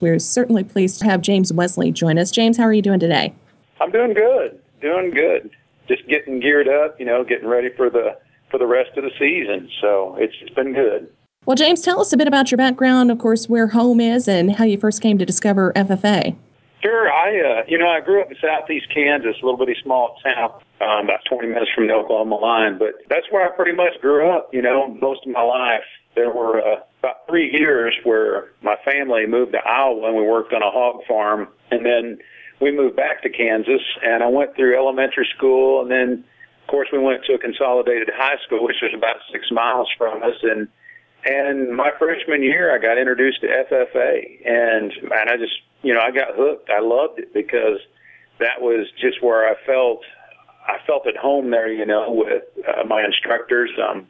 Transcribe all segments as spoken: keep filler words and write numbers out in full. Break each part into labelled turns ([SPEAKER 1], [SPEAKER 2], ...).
[SPEAKER 1] We're certainly pleased to have James Wesley join us. James, how are you doing today?
[SPEAKER 2] I'm doing good, doing good. Just getting geared up, you know, getting ready for the for the rest of the season. So it's, it's been good.
[SPEAKER 1] Well, James, tell us a bit about your background, of course, where home is and how you first came to discover F F A.
[SPEAKER 2] Sure. I, uh, you know, I grew up in southeast Kansas, a little bitty small town, um, about twenty minutes from the Oklahoma line. But that's where I pretty much grew up, you know, most of my life. There were uh, about three years where my family moved to Iowa and we worked on a hog farm. And then we moved back to Kansas, and I went through elementary school. And then, of course, we went to a consolidated high school, which was about six miles from us. And And my freshman year, I got introduced to F F A, and and I just, you know, I got hooked. I loved it because that was just where I felt, I felt at home there, you know, with uh, my instructors, um,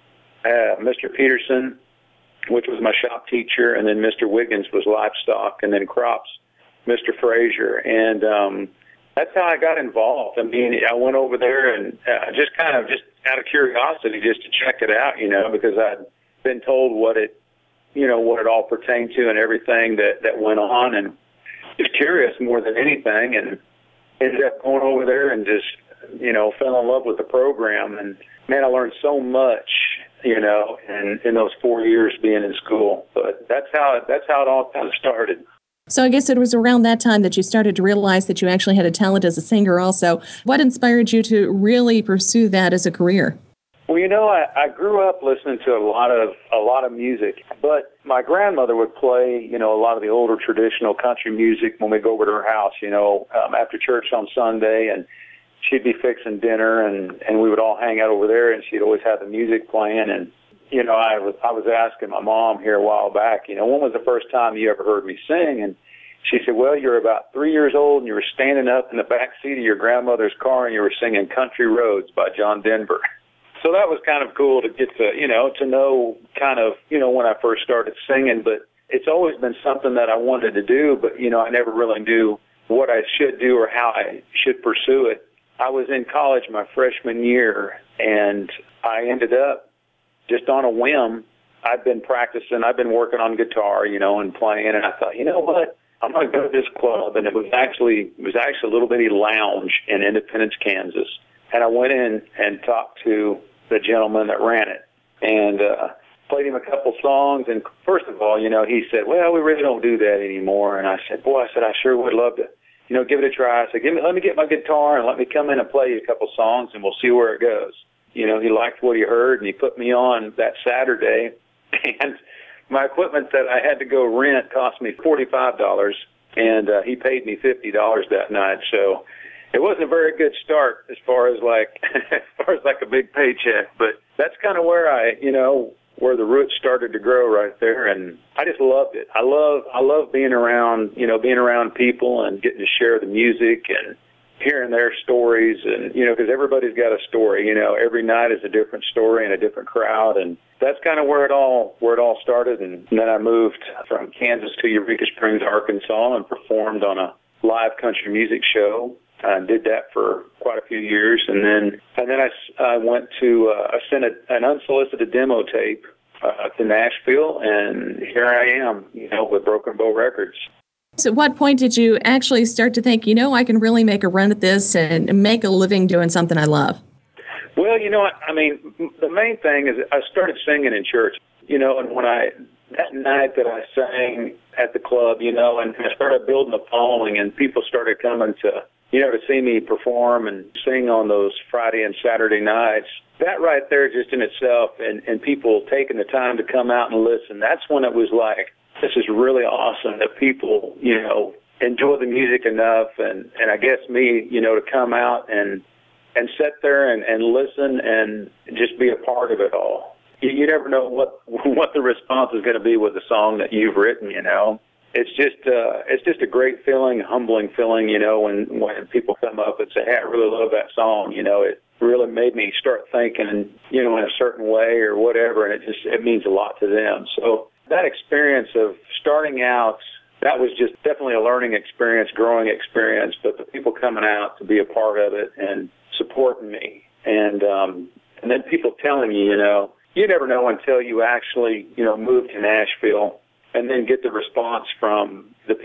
[SPEAKER 2] uh, Mister Peterson, which was my shop teacher, and then Mister Wiggins was livestock, and then crops, Mister Frazier, and um, that's how I got involved. I mean, I went over there and uh, just kind of just out of curiosity, just to check it out, you know, because I'd been told what it, you know, what it all pertained to and everything that, that went on, and just curious more than anything, and ended up going over there and just, you know, fell in love with the program. And man, I learned so much, you know, in, in those four years being in school. But that's how it, that's how it all kind of started.
[SPEAKER 1] So I guess it was around that time that you started to realize that you actually had a talent as a singer also. What inspired you to really pursue that as a career?
[SPEAKER 2] Well, you know, I, I grew up listening to a lot of a lot of music, but my grandmother would play, you know, a lot of the older traditional country music when we go over to her house, you know, um, after church on Sunday, and she'd be fixing dinner, and, and we would all hang out over there, and she'd always have the music playing. And, you know, I was I was asking my mom here a while back, you know, when was the first time you ever heard me sing? And she said, well, you're about three years old, and you were standing up in the back seat of your grandmother's car, and you were singing Country Roads by John Denver. So that was kind of cool to get to, you know, to know kind of, you know, when I first started singing. But it's always been something that I wanted to do, but, you know, I never really knew what I should do or how I should pursue it. I was in college my freshman year, and I ended up just on a whim. I've been practicing. I've been working on guitar, you know, and playing. And I thought, you know what? I'm going to go to this club. And it was actually it was actually a little bitty lounge in Independence, Kansas. And I went in and talked to the gentleman that ran it, and uh, played him a couple songs. And first of all, you know, he said, well, we really don't do that anymore. And I said, boy, I said, I sure would love to, you know, give it a try. I said, give me, let me get my guitar and let me come in and play you a couple songs, and we'll see where it goes. You know, he liked what he heard, and he put me on that Saturday. And my equipment that I had to go rent cost me forty-five dollars, and uh, he paid me fifty dollars that night. So it wasn't a very good start as far as like as far as like a big paycheck, but that's kind of where I, you know, where the roots started to grow right there, and I just loved it. I love I love being around, you know, being around people and getting to share the music and hearing their stories, and you know, because everybody's got a story. You know, every night is a different story and a different crowd, and that's kind of where it all where it all started. And then I moved from Kansas to Eureka Springs, Arkansas, and performed on a live country music show. I did that for quite a few years, and then and then I, I went to uh, I sent a, an unsolicited demo tape uh, to Nashville, and here I am, you know, with Broken Bow Records.
[SPEAKER 1] So, at what point did you actually start to think, you know, I can really make a run at this and make a living doing something I love?
[SPEAKER 2] Well, you know, I, I mean, the main thing is I started singing in church, you know, and when I that night that I sang at the club, you know, and I started building a following, and people started coming to, you know, to see me perform and sing on those Friday and Saturday nights. That right there just in itself, and, and people taking the time to come out and listen, that's when it was like, this is really awesome that people, you know, enjoy the music enough, and, and I guess me, you know, to come out and and sit there and, and listen and just be a part of it all. You, you never know what what the response is going to be with the song that you've written, you know. It's just uh, it's just a great feeling, humbling feeling, you know, when, when people come up and say, hey, I really love that song, you know, it really made me start thinking, you know, in a certain way or whatever, and it just it means a lot to them. So that experience of starting out, that was just definitely a learning experience, growing experience, but the people coming out to be a part of it and supporting me, and um, and then people telling you, you know, you never know until you actually, you know, move to Nashville and then get the response from,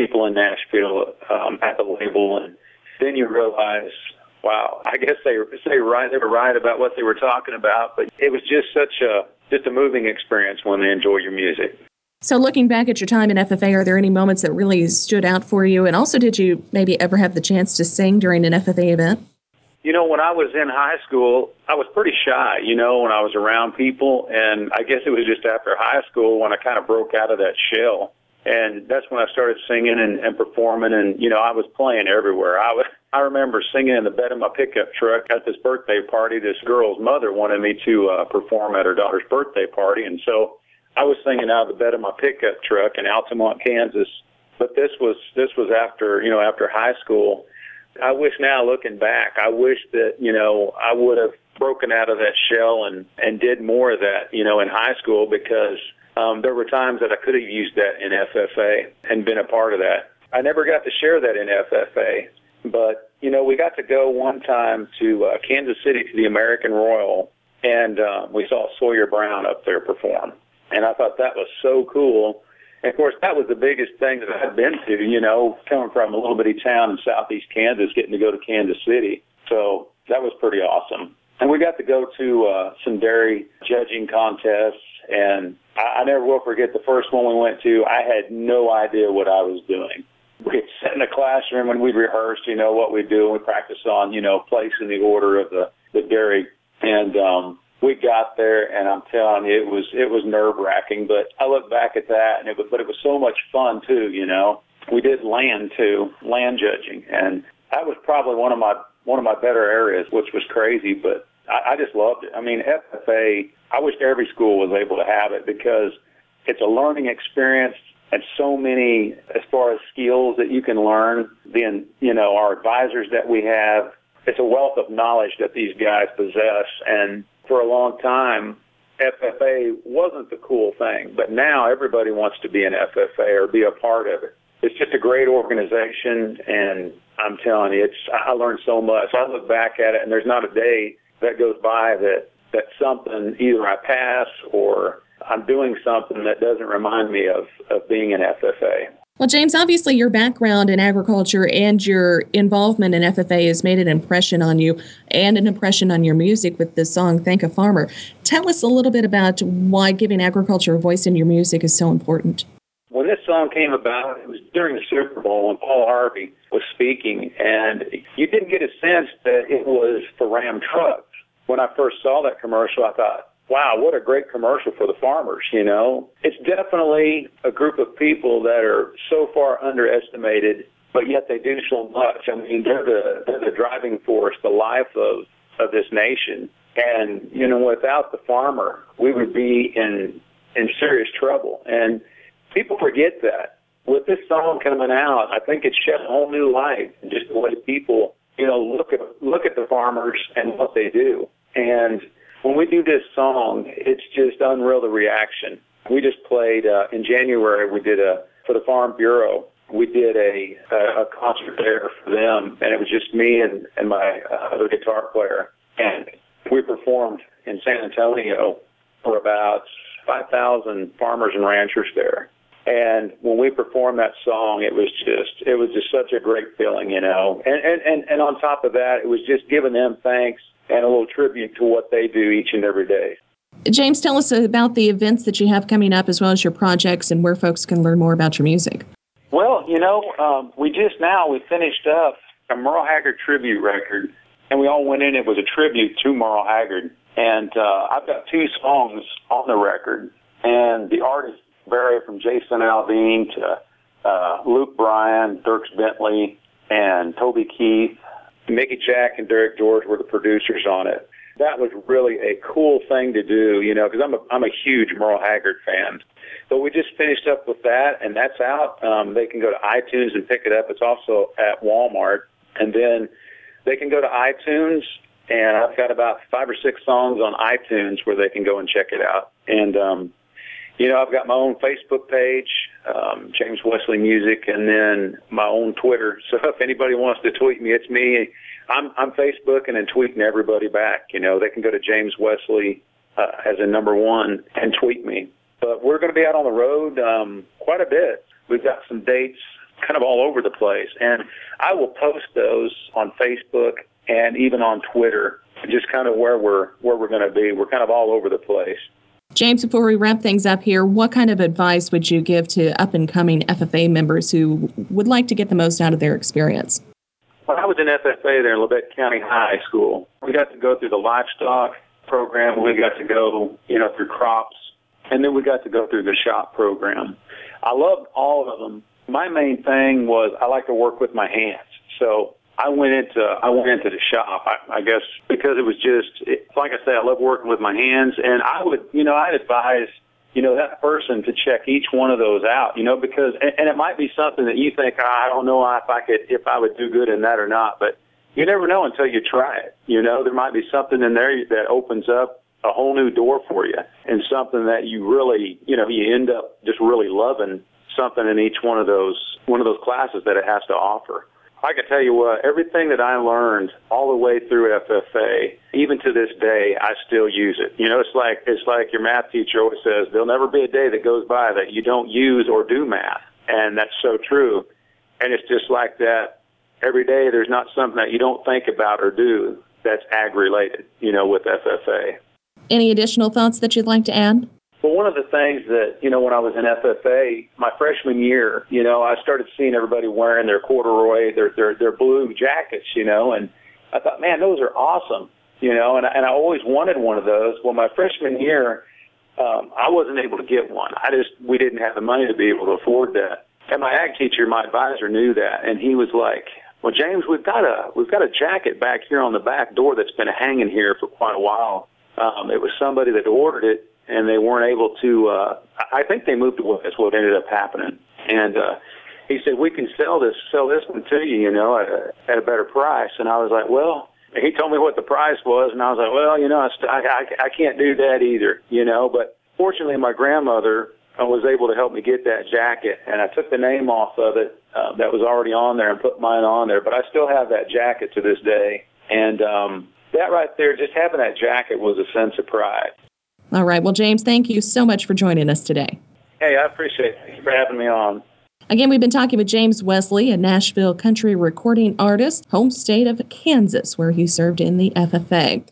[SPEAKER 2] people in Nashville um, at the label, and then you realize, wow, I guess they they right they were right about what they were talking about, but it was just such a just a moving experience when they enjoy your music.
[SPEAKER 1] So looking back at your time in F F A, are there any moments that really stood out for you? And also, did you maybe ever have the chance to sing during an F F A event?
[SPEAKER 2] You know, when I was in high school, I was pretty shy, you know, when I was around people. And I guess it was just after high school when I kind of broke out of that shell. And that's when I started singing and, and performing. And, you know, I was playing everywhere. I was, I remember singing in the bed of my pickup truck at this birthday party. This girl's mother wanted me to uh, perform at her daughter's birthday party. And so I was singing out of the bed of my pickup truck in Altamont, Kansas. But this was this was after, you know, after high school. I wish now, looking back, I wish that, you know, I would have broken out of that shell and, and did more of that, you know, in high school, because um, there were times that I could have used that in F F A and been a part of that. I never got to share that in F F A, but, you know, we got to go one time to uh, Kansas City to the American Royal, and uh, we saw Sawyer Brown up there perform. And I thought that was so cool. And, of course, that was the biggest thing that I'd been to, you know, coming from a little bitty town in southeast Kansas, getting to go to Kansas City. So that was pretty awesome. And we got to go to uh, some dairy judging contests, and I, I never will forget the first one we went to. I had no idea what I was doing. We'd sit in a classroom and we'd rehearse, you know, what we do, and we practice on, you know, placing the order of the, the dairy. And um, we got there, and I'm telling you, it was it was nerve-wracking. But I look back at that, and it was, but it was so much fun too. You know, we did land too, land judging, and that was probably one of my one of my better areas, which was crazy. But I, I just loved it. I mean, F F A. I wish every school was able to have it, because it's a learning experience, and so many as far as skills that you can learn. Then, you know, our advisors that we have, it's a wealth of knowledge that these guys possess. And for a long time, F F A wasn't the cool thing, but now everybody wants to be an F F A or be a part of it. It's just a great organization, and I'm telling you, it's I learned so much. I look back at it, and there's not a day that goes by that, that something, either I pass or I'm doing something that doesn't remind me of, of being an F F A.
[SPEAKER 1] Well, James, obviously your background in agriculture and your involvement in F F A has made an impression on you and an impression on your music with the song Thank a Farmer. Tell us a little bit about why giving agriculture a voice in your music is so important.
[SPEAKER 2] When this song came about, it was during the Super Bowl when Paul Harvey was speaking, and you didn't get a sense that it was for Ram trucks. When I first saw that commercial, I thought, wow, what a great commercial for the farmers, you know. It's definitely a group of people that are so far underestimated, but yet they do so much. I mean, they're the, they're the driving force, the life of, of this nation. And, you know, without the farmer, we would be in in serious trouble. And people forget that. With this song coming out, I think it shed a whole new light in just the way people, you know, look at look at the farmers and what they do. And when we do this song, it's just unreal, the reaction. We just played, uh, in January, we did a, for the Farm Bureau, we did a, a, a concert there for them, and it was just me and, and my uh, other guitar player. And we performed in San Antonio for about five thousand farmers and ranchers there. And when we performed that song, it was just, it was just such a great feeling, you know. And, and, and, and on top of that, it was just giving them thanks and a little tribute to what they do each and every day.
[SPEAKER 1] James, tell us about the events that you have coming up, as well as your projects, and where folks can learn more about your music.
[SPEAKER 2] Well, you know, um, we just now, we finished up a Merle Haggard tribute record, and we all went in. It was a tribute to Merle Haggard. And uh, I've got two songs on the record, and the artists vary from Jason Aldean to uh, Luke Bryan, Dierks Bentley, and Toby Keith. Mickey Jack and Derek George were the producers on it. That was really a cool thing to do, you know, because I'm a, I'm a huge Merle Haggard fan. So we just finished up with that, and that's out. Um, they can go to iTunes and pick it up. It's also at Walmart. And then they can go to iTunes, and I've got about five or six songs on iTunes where they can go and check it out. And, um, you know, I've got my own Facebook page, um, James Wesley Music, and then my own Twitter. So if anybody wants to tweet me, it's me. I'm, I'm Facebooking and tweeting everybody back. You know, they can go to James Wesley uh, as a number one and tweet me. But we're going to be out on the road um, quite a bit. We've got some dates kind of all over the place. And I will post those on Facebook and even on Twitter, just kind of where we're where we're going to be. We're kind of all over the place.
[SPEAKER 1] James, before we wrap things up here, what kind of advice would you give to up-and-coming F F A members who would like to get the most out of their experience?
[SPEAKER 2] When I was in F F A there in Labette County High School, we got to go through the livestock program. We got to go, you know, through crops, and then we got to go through the shop program. I loved all of them. My main thing was I like to work with my hands. So I went into I went into the shop, I, I guess, because it was just, it, like I say, I love working with my hands. And I would, you know, I'd advise, you know, that person to check each one of those out, you know, because, and, and it might be something that you think, oh, I don't know if I could, if I would do good in that or not. But you never know until you try it. You know, there might be something in there that opens up a whole new door for you, and something that you really, you know, you end up just really loving something in each one of those one of those classes that it has to offer. I can tell you what, everything that I learned all the way through F F A, even to this day, I still use it. You know, it's like it's like your math teacher always says, there'll never be a day that goes by that you don't use or do math. And that's so true. And it's just like that. Every day there's not something that you don't think about or do that's ag-related, you know, with F F A.
[SPEAKER 1] Any additional thoughts that you'd like to add?
[SPEAKER 2] Well, one of the things that, you know, when I was in F F A, my freshman year, you know, I started seeing everybody wearing their corduroy, their their, their blue jackets, you know, and I thought, man, those are awesome, you know, and, and I always wanted one of those. Well, my freshman year, um, I wasn't able to get one. I just, we didn't have the money to be able to afford that. And my ag teacher, my advisor, knew that, and he was like, well, James, we've got a we've got a jacket back here on the back door that's been hanging here for quite a while. Um, it was somebody that ordered it, and they weren't able to, uh, I think they moved away. That's what ended up happening. And uh, he said, we can sell this sell this one to you, you know, at a, at a better price. And I was like, well, he told me what the price was, and I was like, well, you know, I, I, I can't do that either, you know. But fortunately, my grandmother was able to help me get that jacket, and I took the name off of it uh, that was already on there and put mine on there. But I still have that jacket to this day. And um, that right there, just having that jacket was a sense of pride.
[SPEAKER 1] All right. Well, James, thank you so much for joining us today.
[SPEAKER 2] Hey, I appreciate it. Thank you for having me on.
[SPEAKER 1] Again, we've been talking with James Wesley, a Nashville country recording artist, home state of Kansas, where he served in the F F A.